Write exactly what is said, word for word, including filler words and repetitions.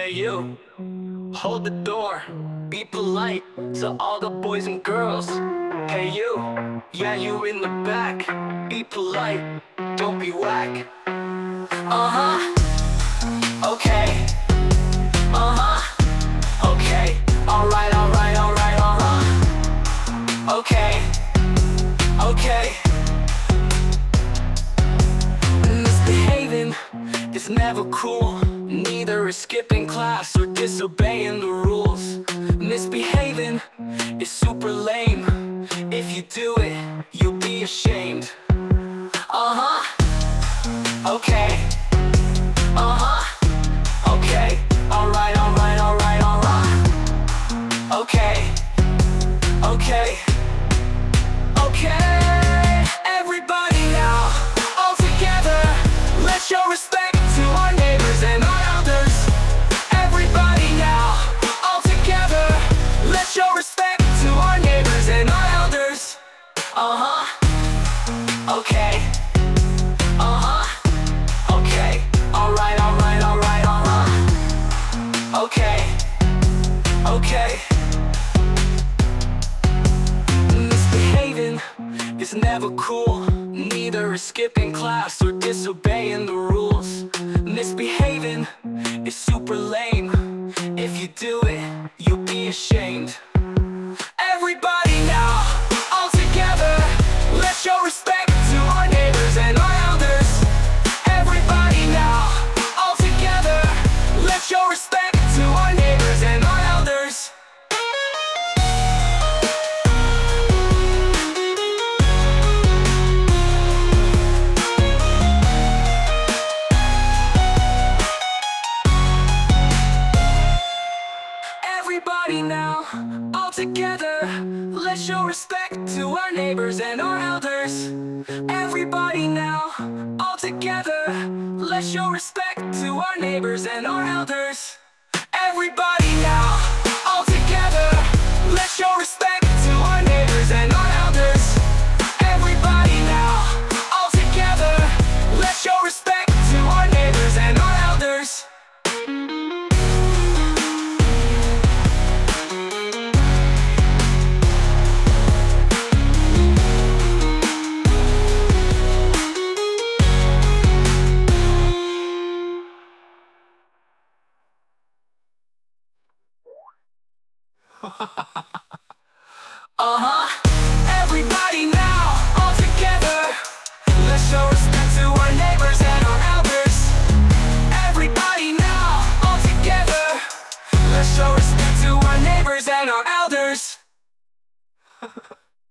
Hey you, hold the door, be polite to all the boys and girls. Hey you, yeah you in the back, be polite, don't be whack. Uh-huh, okay, uh-huh, okay, alright, alright, alright, uh-huh, okay, okay. Misbehaving is never cool, neither is skipping class or disobeying the rules. Misbehaving is super lame, if you do it, you'll be ashamed. Uh-huh, okay, uh-huh, okay, alright, alright, alright, alright, okay, okay, okay. Everybody now, all together, let's show respect to our neighbors and our elders. Everybody now, all together, let's show respect to our neighbors and our elders. Uh-huh, okay, uh-huh, okay, alright, alright, alright, uh-huh, okay, okay. Misbehaving is never cool, neither is skipping class or disobeying the rules. Misbehaving is super lame, if you do it, you'll be ashamed. Everybody now, all together, let's show respect to our neighbors and our elders. Everybody now, all together, let's show respect to our neighbors and our elders. Everybody now, all together, let's show respect to our neighbors and our elders. Everybody now, all together, let's show respect to our neighbors and our elders. Everybody now, all together, let's show respect to our neighbors and our elders. Everybody now, all together, let's show respect to our neighbors and our elders. Uh-huh, everybody now, all together, let's show respect to our neighbors and our elders. Everybody now, all together, let's show respect to our neighbors and our elders.